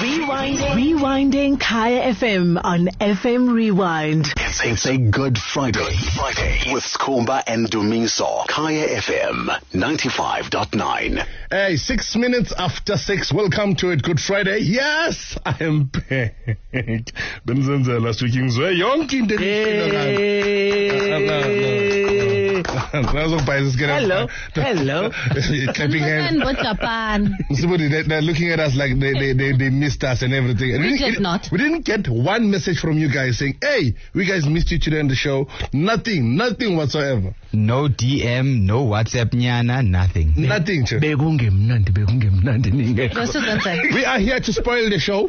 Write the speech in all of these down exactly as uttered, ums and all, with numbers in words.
Rewinding. Rewinding Kaya F M on F M Rewind. It's, it's a Good Friday. Good Friday with Skhumba and Dumiso. Kaya F M ninety-five point nine. Hey, six minutes after six. Welcome to it. Good Friday. Yes, I am back. Benzenzela speaking. So, yonke into Hello. Hello. Clapping hands. What's Japan? Somebody, they, they're looking at us like they, they, they, they missed us and everything. And We we, did not. We didn't get one message from you guys saying, hey, we guys missed you today on the show. Nothing. Nothing whatsoever. No D M, no WhatsApp nyana, nothing. Nothing. Che. Bekungemnandi, bekungemnandi ninge. That's what I'm saying. We are here to spoil the show.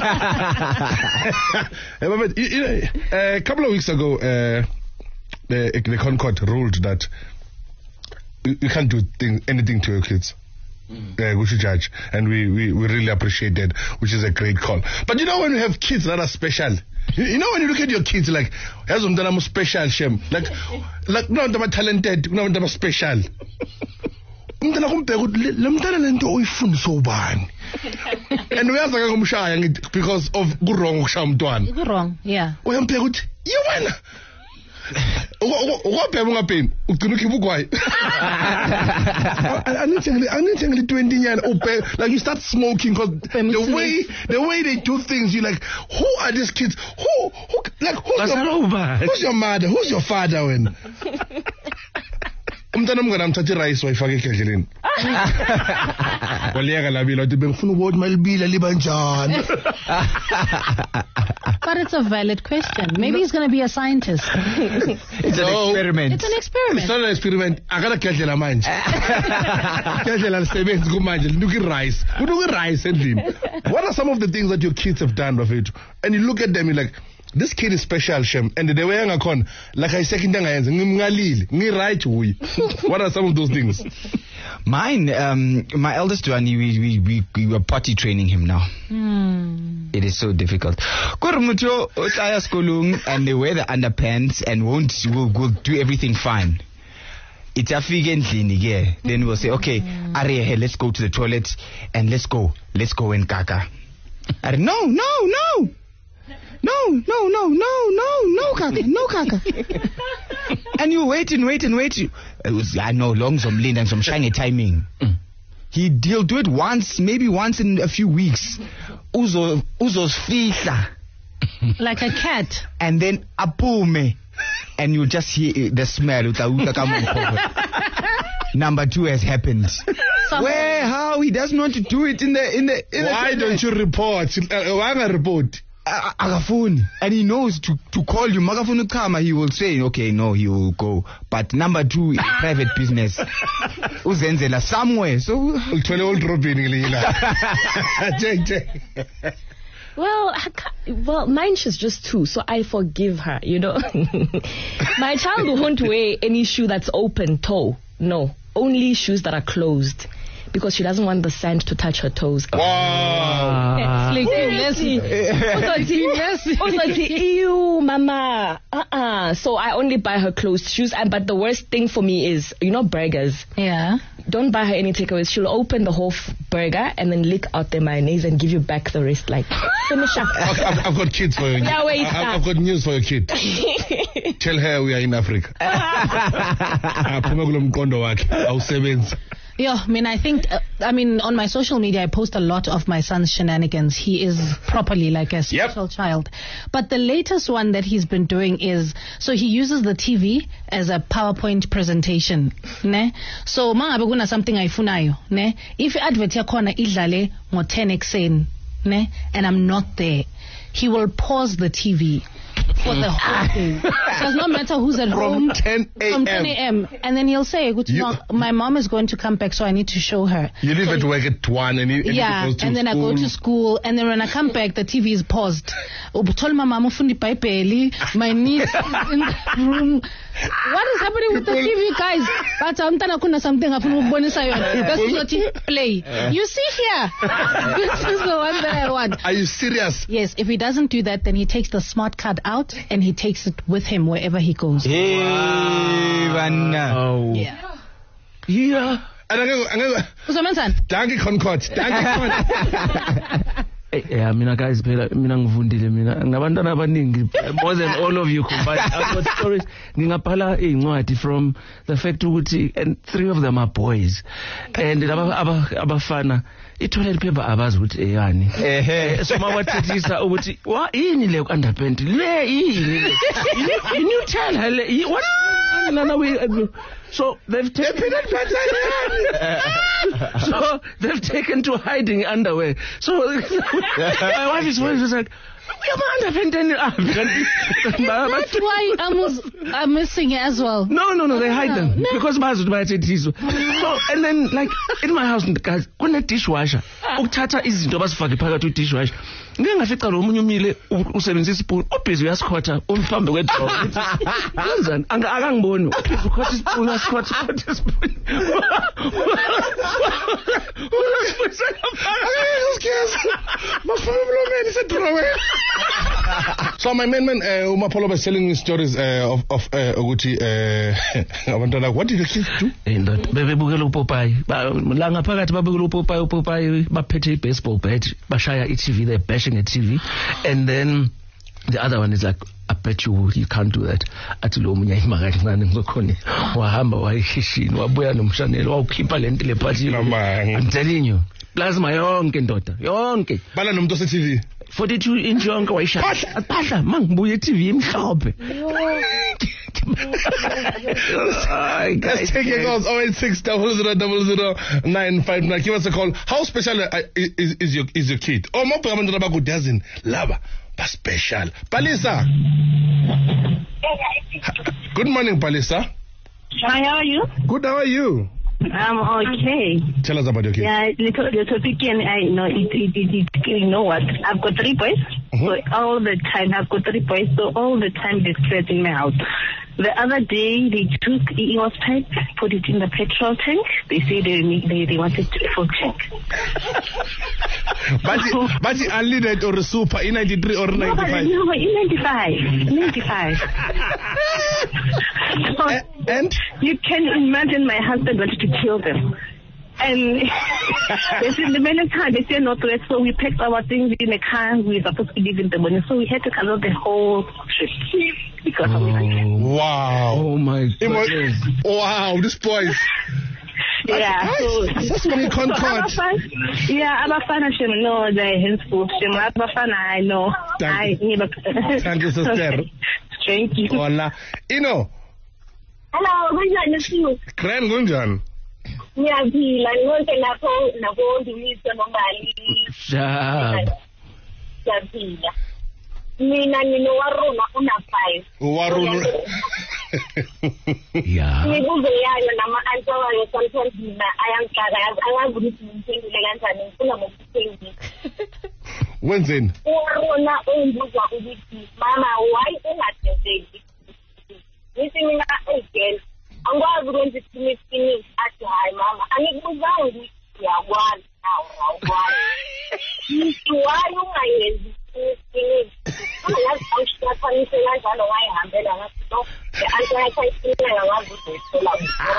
But, you, you know, a couple of weeks ago, uh, the, the Concord ruled that you, you can't do thing, anything to your kids. Uh, we should judge, and we, we, we really appreciate that, which is a great call. But you know, when you have kids that are special, you, you know, when you look at your kids, like, as I'm done, special, shem, like, like, no, I'm talented, no, I'm special. And we ask because of good wrong, You're wrong, yeah. you win. What people are paying? I need to twenty years old. Like you start smoking because the way the way they do things, you like, who are these kids? Who who like who's your, who's your mother? Who's your father? When umntana mngana mthatha rice wayifaka ekhehleleni. Waliyeka labila uthi bengifuna ukuthi malibila liba njani. But it's a valid question. Maybe he's going to be a scientist. It's an No. experiment. It's an experiment. It's not an experiment. Akanakhehlela manje. Khehlela lisebenzi kumanje linuka rice. Kunuka rice endlini. What are some of the things that your kids have done of it? And you look at them, you're like, this kid is special, Shem. And the way ngakhona, like I second thing I ngimngalile, ngi right huy. What are some of those things? Mine, um, my eldest one, we, we, we, we were potty training him now. Hmm. It is so difficult. Korumucho, utaya skolung, and they wear the underpants and won't, will, will do everything fine. It's a vegan clinic, yeah. Then we'll say, okay, Arya, hey, let's go to the toilet and let's go, let's go and kaka. Are, no, no, no. No, no, no, no, no, no, kaka, no, kaka. And you wait and wait and wait. It was, I know, long some lean and some shiny timing. Mm. He, he'll do it once, maybe once in a few weeks. Uzo, uzo's fisa. Like a cat. And then apume. And you'll just hear the smell. Number two has happened. Some Where, how? He doesn't want to do it in the, in the, in Why the don't you report? Uh, why not report? Uh, Agafuni, and he knows to, to call you. Magafuni Kama, he will say, okay, no, he will go. But number two, private business. Uzenzela somewhere. So, Well, I ca- well, mine she's just two, so I forgive her, you know. My child won't wear any shoe that's open toe. No, only shoes that are closed. Because she doesn't want the sand to touch her toes. Wow. Seriously. Also, ew, mama. Uh-uh. So I only buy her closed shoes. And but the worst thing for me is, you know, burgers. Yeah. Don't buy her any takeaways. She'll open the whole f- burger and then lick out the mayonnaise and give you back the rest. Like, finish up. I've, I've, I've got kids for you. Yeah, wait, I, I've got news for your kid. Tell her we are in Africa. Yeah, I mean, I think, uh, I mean, on my social media, I post a lot of my son's shenanigans. He is properly like a special yep. child. But the latest one that he's been doing is, so he uses the T V as a PowerPoint presentation. Ne? So, mangabe kuna something ayifunayo, ne? If advert yakhona idlale ngo ten ekuseni, ne? And I'm not there, he will pause the T V for the whole thing. It does not matter who's at From home. ten a.m. From ten a.m. And then he'll say, no, my mom is going to come back, so I need to show her. You leave so at work at one and, you, and yeah, you go to and then school. I go to school, and then when I come back, the T V is paused. My mom ufundi paipeli, my niece is in the room. What is happening with the T V, guys? But something That's what you play. You see here. This is the one that I want. Are you serious? Yes. If he doesn't do that, then he takes the smart card out and he takes it with him wherever he goes. Hey, wow. Yeah. Yeah. And I go, I go. Uzomensan. Danke Concord. Danke Concord. Yeah, mina guys, mina ngivundile mina ngabantwana abaningi more than all of you combined. I've got stories. Ngingabhala incwadi from the fact ukuthi and three of them are boys, and abafana i-toilet paper abazi ukuthi eyani. Ehe, so mawathethisa ukuthi wa yini le underpant le yini le. You you tell her le, what nana we. So they've taken so they've taken to hiding underwear. So my wife is always like, That's why I'm, I'm missing it as well. No, no, no, they hide them. No. Because bazi bathi tizo. So, and then, like, in my house, guys, kune dishwasher. Ukuthatha izinto basifake phakathi ku dishwasher. Ngeke ngafica lo munye umile usebenzisa ispoon, ubhizi uyasikhotha, umthambe kwedrawer. Kanjani? Akangiboni. Ubhizi ukhotha ispoon, uyasikhotha ispoon. So my man, man, uh, Uma Polo was telling me stories uh, of of uh, Uguti. Uh, I wonder, like, what did the kids do? In that, baby, bugelo Popeye. Langa phakathi babugelo Popeye, Popeye, baphethe baseball bat, bashaya i T V, they're bashing a T V, and then the other one is like, I bet you you can't do that. Athi lo munye imaka kancane ngokhona wahamba wayishishini wabuya nomshanelo wawukhipha lento le party. I'm telling you, plasma yonke ndoda yonke bala nomuntu ose T V forty-two inch yonke wayishaya phahla mangibuye T V imhlophe. Let's take your calls. oh eight six, zero zero zero zero nine five nine. Give us a call. How special uh, is, is your is your kid? Oh, my parents are doesn't love but special. Palisa. Good morning, Palisa. Hi, how are you? Good. How are you? I'm okay. Tell us about your kid. Yeah, the topic, and I know it, it, it, it. You know what? I've got three boys. Mm-hmm. So all the time, I've got three boys. So all the time, they stress in my house. The other day, they took E O S pipe, put it in the petrol tank. They say they they, they wanted to full check. But but unleaded or super E ninety-three or ninety-five? No, no, E ninety-five. ninety-five. So, uh, and you can imagine my husband wanted to kill them. And they said the many times they say no to it, so we packed our things in a car. We were supposed to leave in the morning, so we had to cancel the whole trip because oh, of it. Wow! Oh my goodness! Wow! This boys. Yeah, so that's when you can't cut. Yeah, I'm a fan of him. No, the henceforth, I'm a fan. I know. Thank you. I, Thank you, sister. Thank you. Hola, Ino. Hello, Gunjan. Grand Gunjan. Ngiyaphila ngonke lapho nabo ngimise nombali. Shab. Ngiyaphila. Mina ngino waruna una five. Waruna. Yeah. Ngibuze yayo nama answer wayo sometimes mina ayangixaka angazi ukuthi ngiphendule kanjani ngifuna ngokuphendula. Wenzeni? Waruna ungibuza ukuthi mama why ungadezeli? Ngithi mina again. Angwazi ukwenza ifinish finish athi hayi mama angikubuzanga ukuthi uyakwazi nawe awukwazi. Ngithi why ungayenzi ifinish finish? Angazi awushiyaphanise kanjalo wayihambela ngathi no the answer yakayifuna ngazi uzayithola.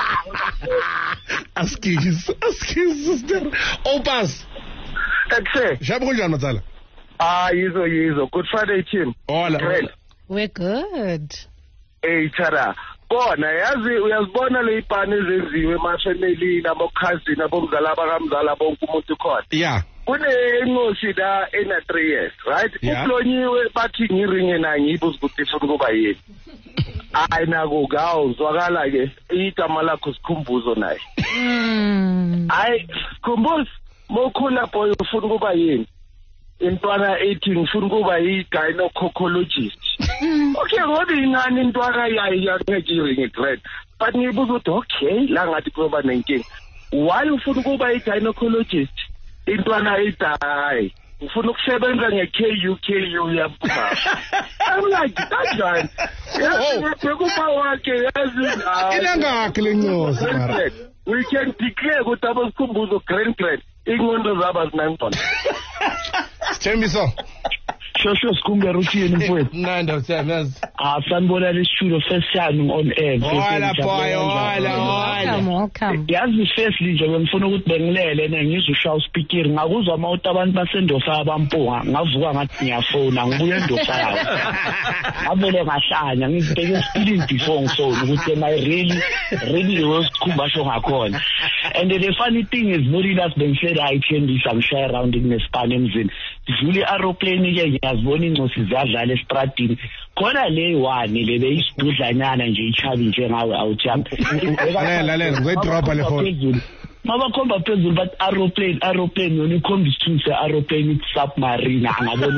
Askis, askis sister. Opas. That's it. Shabu kunjani matsala? Ah, yizo yizo. Good Friday team. Hola. We're good. Hey, Chara. Bona yazi uyazibona le ipani ezenziwe emafamily nabokhazini abomzala bakamzala bonke umuntu khona. Yeah. Kune ingosi la ena three years, right? Uklonyiwe bathi ngiringe na ngibuza ukuthi ufuna kuba yini. Hayi nako gawu zwakala ke igama lakho sikhumbuzo naye. Mm. Hayi khumbuzo mokhula boy ufuna kuba yini? Intwana ethi ngifuna kuba yi-gynecologist. Okay, ngoba inani intwana yayi yakejiringe grade. But ngibuza ukuthi okay, la ngathi kuba nenkinga. Why ufuna kuba yi-gynecologist? Intwana ethi ufuna ukusebenza nge-K U K U yaphuma. I'm like, that's right. Yazi kuba wakhe yazi. Ilangakhe lenyosi mara. We can declare ukuthi abasikhumbuzo grand grade. Ingondo zaba zinangona. Tell me so. Shosho sikumbe rushini mfowethu. Nanda uthamazi. Ah, sanibona lesitulo first time on air. Hola boy, hola, Welcome, hola. welcome. Yazi firstly nje bengifuna ukuthi bengilele ngizwe ushaw speaker ngakuzwa amawuthi abantu basendosa abampunga ngavuka ngathi ngiyafona ngibuye endosa yawo. Ngavele ngahlanya ngizibheke esipilini before ngifone ukuthi am I really really was kumbasho ngakhona. And the funny thing is Murilas bengishela ayithembisa ngishaya around kunespan emzini. Sivule aeroplane ke ngiyazibona incosi ziyadlala estradini. Khona le one le beyisidudlanyana nje ichabi nje ngawe awujump. Lalela lalela ngidropa le phone. Mama khomba phezulu but aeroplane aeroplane yona ikhombisa ukuthi aeroplane it's submarine angabona.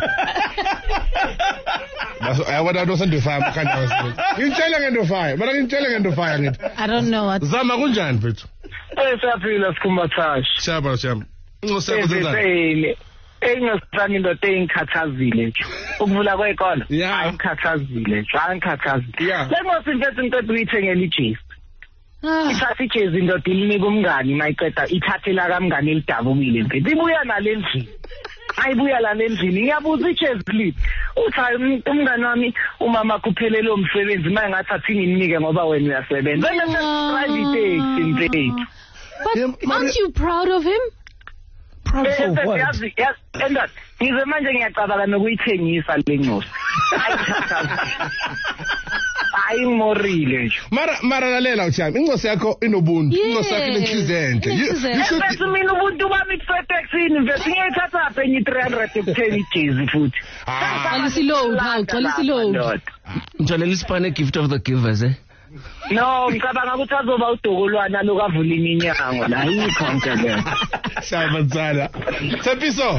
Baso ayabona ndo sendofaya mkhanda wase. Ngitshela ngendofaya, mana ngitshela ngendofaya ngithi. I don't know what. Zama kunjani mfethu? Eh siyaphila sikhumbathashi. Shaba shaba. Ngoseko Senzani? Engasani indoda engikhathazile nje. Ukuvula kwekona. Ayikhathazile nje, ayikhathazile. Lengosinfethi into uyithengela ijezi. Ithatha ijezi indoda ilinika umngani mayiqeda ithathela kamngani elidabukile mfethu. Ibuya nalendlini. Ayibuya la endlini ngiyabuza ijezi lithi. Uthi umngani wami umama kuphelele umsebenzi manje ngathi athi nginike ngoba wena uyasebenza. Wena private taxi mfethu. But aren't you proud of him? Proud of what? Yazi yazi enda ngize manje ngiyacabanga nokuyithengisa le nyosi. Hayi morile nje. Mara mara lalela uthami incosi yakho inobuntu incosi yakho inenhliziyo enhle. Bese mina ubuntu bami kufetexini mfethu ngiyithatha apha enye three hundred ukuthenga ijezi futhi. Xolisa load, hawu xolisa load. Ngitholela isipane gift of the givers eh. No, ngicabanga ukuthi azoba udokolwana lokavula iminyango la ikhonke le. Sabatsala. Tsepiso.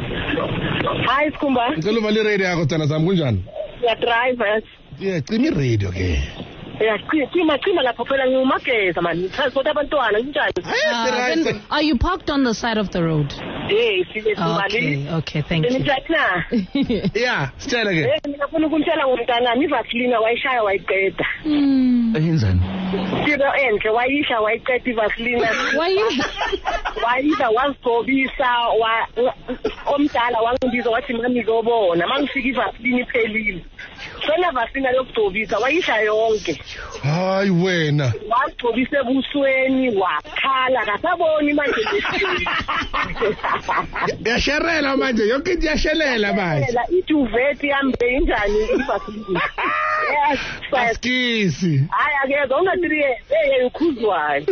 Hi Sikhumba. Ngicela uvale radio yakho tsana sami kunjani? Ya drivers. Yeah, cima radio ke. Yeah, cima cima lapho phela ngiyumageza man. Transport abantwana kunjani? Are you parked on the side of the road? Yes, Okay, okay, thank you. Yeah, sitshela ke. Eh, ngifuna ukumtshela ngomntanami ivaseline wayishaya wayiqeda. Eyenzani? Silo enhle wayisha wayiqeda ivaseline. Wayisha? Wayisha wazigobisa wa omdala wangibiza wathi mami zobona mangifika ivaseline iphelile. Sona vaseline lokugobisa wayisha yonke. Hayi wena. Wagobisa ebusweni wakhala kasaboni manje lesini. Yasherela manje yonke into yashelela manje. Ijuveti yambe injani ivaseline. Yes, Askisi. Hayi akeza ungathi eh ukhuzwayo.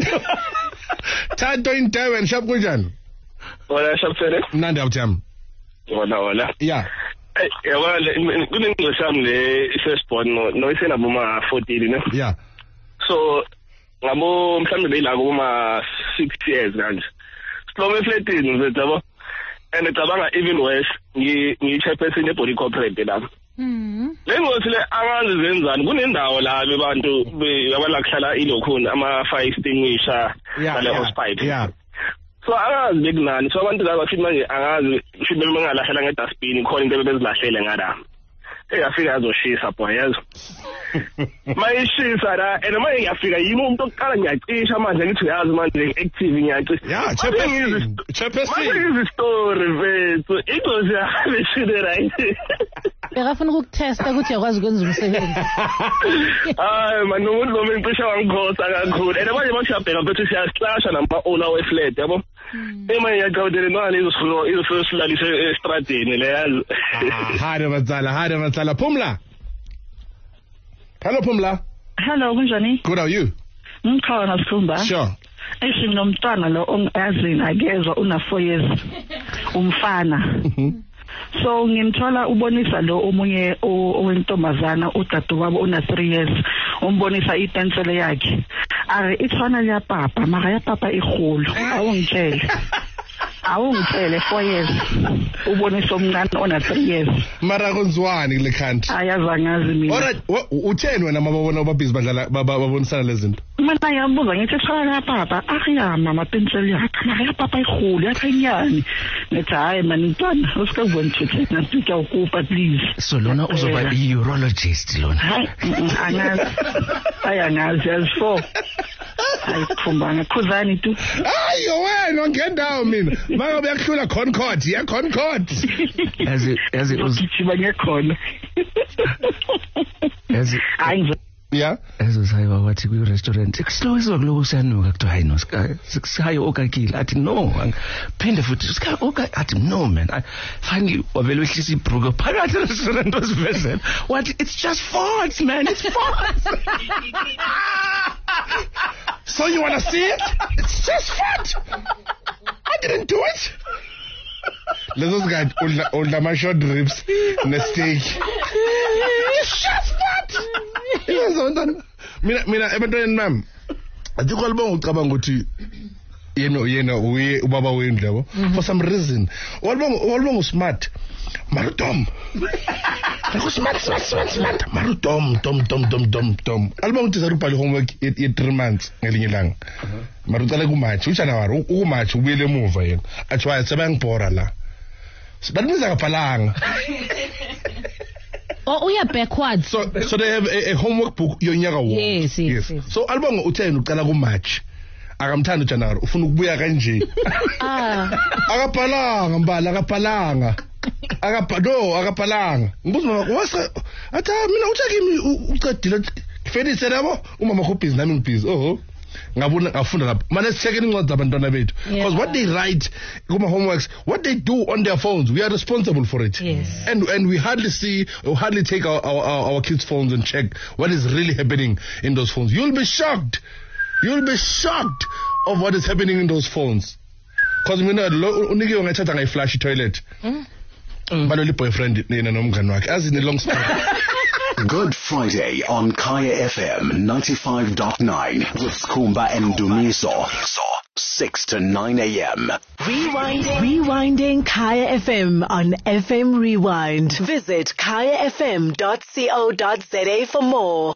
Thanto in Durban shop kunjani? Wala shop sele? Mnandi awuthami. Wala wala. Yeah. Eh yabona kunengqondo sami le firstborn no no isena boma fourteen ne. Yeah. So ngabo mhlambe beyila kuma six years kanje. Sihlome flatini mfethu yabo. And ngicabanga even worse ngi ngi-chairperson ye-body corporate lapha. Mhm. Lengosi le angazi zenzani kunendawo la abantu abala kuhlala ilokhuni ama fire extinguisher ngale hospital. Yeah. So angazi bekunani so abantu laba futhi manje angazi futhi bengalahlela ngedustbin khona into bebezilahlele ngala. Eyafika azoshisa boy yazo. Mayishisa la and manje ngiyafika yimi umuntu oqala ngiyacisha manje ngithi uyazi manje active ngiyacisha. Yeah, chairperson. Chairperson. Manje story mfethu ingozi yabeshile right. Bekafuna ukukutesta ukuthi uyakwazi ukwenza umsebenzi. Hayi man umuntu lo mengisha wangikhosa kakhulu. And manje masiyabheka mfethu siyaslasha nama owner we flat yabo. Ema yaqawudele nani izofuna izofuna estradini le yazi. Hade batsala hade batsala Phumla. Hello Phumla. Hello kunjani? Good, how are you? Ngikhona Sikhumba. Sure. Esinomntwana lo ongazini akezwa una four years. Umfana. So ngimthola ubonisa lo omunye owentombazana udadu wabo una three years umbonisa ipensele yakhe. Are ithwana ya papa mara ya papa igolo awungitshele. Awungitshele four years ubonisa omncane ona three years. Mara konzwani kule country? Ayazangazi mina. Alright, utheni wena mababona babhizi badlala babonisana lezinto? Mina ngiyambuza ngithi thwana ya papa akuyama amapenseli yakhe mara ya papa igolo yakanyani. Ngithi hayi man intwana usikavona ukuthi nasika ukupa please. So lona uzoba i-urologist lona. Angazi. Ayangazi as for. Ayikhumba ngakhuzani tu. Hayi wena ngendawo mina. Maka beyakhula Concord, ya Concord. Yazi yazi uzithi bangekhona. As hayi yeah ezo sayiba wathi kwi restaurant kusilowezwa kuloku siyanuka kuthiwa hayi no sikayo okakile athi no phinde futhi sikayo oka athi no man I finally wavele wehlisa ibruko phakathi restaurant osivezela wathi it's just farts man it's farts. So you wanna see it? It's just fat. I didn't do it. Lezo zingadi udla udla ma short ribs ne steak. It's just fat. Yenza ntana. Mina mina ebantwaneni mami. Athi kwalibonga ucabanga ukuthi yena yena uye ubaba wenu labo for some reason. Walibonga walibonga smart. Marudom. Ako smart smart smart smart. Marudom dom dom dom dom dom. Albonga ukuthi zarubhali homework ye three months ngelinye ilanga. Marucala ku match ushana waro u match ubuyele emuva yena. Athi waya sebangibhora la. Sibalimiza kaphalanga. Oh, we are backwards. So so they have a, a homework book yonyaka wonke. Yes, yes, yes. So albonga uthena uqala ku match. Akamthanda uJanaro ufuna ukubuya kanje. Ah. Akaphalanga mbala akaphalanga. Akapado akaphalanga. Ngibuza mama wasa athi mina uthi kimi uqedile Fedise labo umama go busy nami ngibusy. Oh. Ngabona ngafunda lapha. Manje sichekeni incwadi zabantwana bethu because what they write kuma homeworks, what they do on their phones, we are responsible for it. Yes. And and we hardly see or hardly take our our, our, our kids' phones and check what is really happening in those phones. You'll be shocked. You'll be shocked of what is happening in those phones. Because mina unikiwe ngayithatha ngayiflash toilet. Mm. Baloli boyfriend nina nomngane wakhe as in a long story. Good Friday on Kaya F M ninety-five point nine with Skhumba and Dumiso. six to nine a.m. Rewinding. Rewinding Kaya F M on F M Rewind. Visit kaya f m dot co dot za for more.